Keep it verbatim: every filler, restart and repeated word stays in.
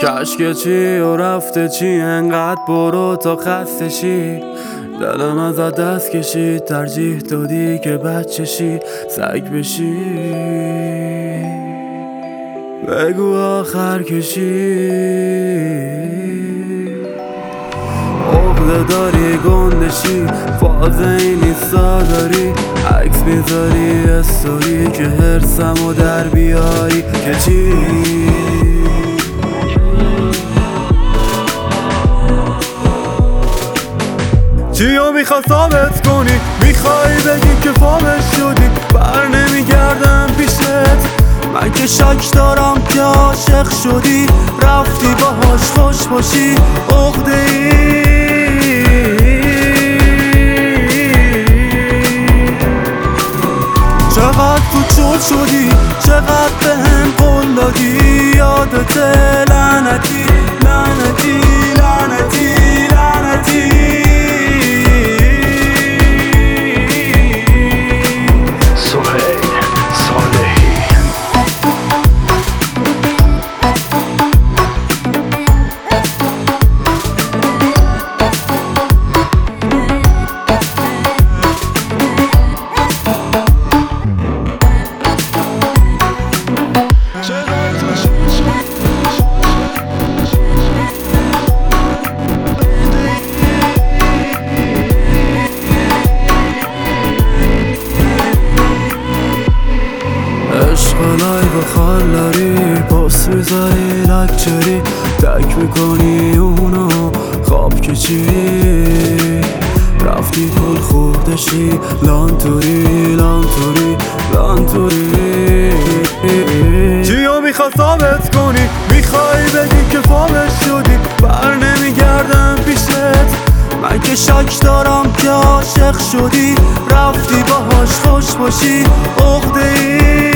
کشک چی و رفته چی انقدر برو تا خسته شی، دلم ازت دست کشید ترجیح دادی که بچه شی سگ بشی. بگو آخر کشی عقده داری گندشی فازه این ایستا داری عکس میذاری استوری که هرسم و در بیاری که چی چیو میخوا ثابت کنی میخوای بگی که فامش شدی بر نمیگردم پیشت من که شک دارم که عاشق شدی رفتی باهاش خوش باشی عقده ای چقدر تو چول شدی چقدر به هم قول دادی یادت لعنتی لعنتی لعنتی لعنتی عشقالای بخال داری پاس میذاری لکچری تک میکنی اونو خواب که چی رفتی کل خوردشی لانتوری لانتوری لانتوری چیو میخوا ثابت کنی میخوای بگی که فامش شدی بر نمیگردم پیشت من که شک دارم که عاشق شدی رفتی باهاش خوش باشی عقده ای